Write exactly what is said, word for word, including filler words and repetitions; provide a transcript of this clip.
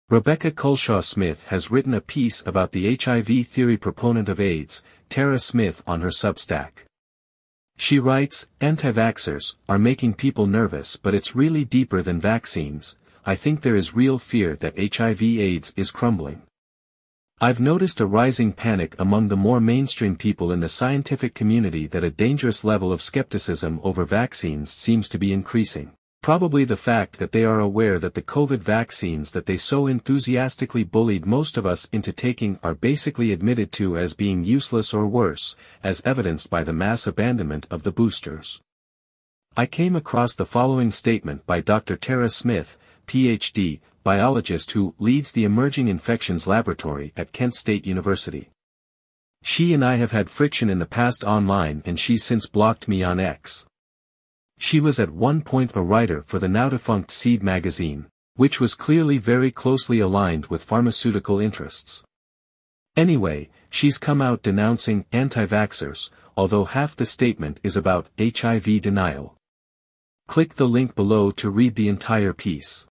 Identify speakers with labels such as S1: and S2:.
S1: Rebecca Culshaw Smith has written a piece about the H I V theory proponent of AIDS, Tara Smith, on her Substack. She writes, "Anti-vaxxers are making people nervous, but it's really deeper than vaccines. I think there is real fear that H I V AIDS is crumbling. I've noticed a rising panic among the more mainstream people in the scientific community that a dangerous level of skepticism over vaccines seems to be increasing. Probably the fact that they are aware that the COVID vaccines that they so enthusiastically bullied most of us into taking are basically admitted to as being useless or worse, as evidenced by the mass abandonment of the boosters." I came across the following statement by Doctor Tara Smith, P H D, biologist who leads the Emerging Infections Laboratory at Kent State University. "She and I have had friction in the past online, and she's since blocked me on X. She was at one point a writer for the now-defunct Seed magazine, which was clearly very closely aligned with pharmaceutical interests. Anyway, she's come out denouncing anti-vaxxers, although half the statement is about H I V denial. Click the link below to read the entire piece.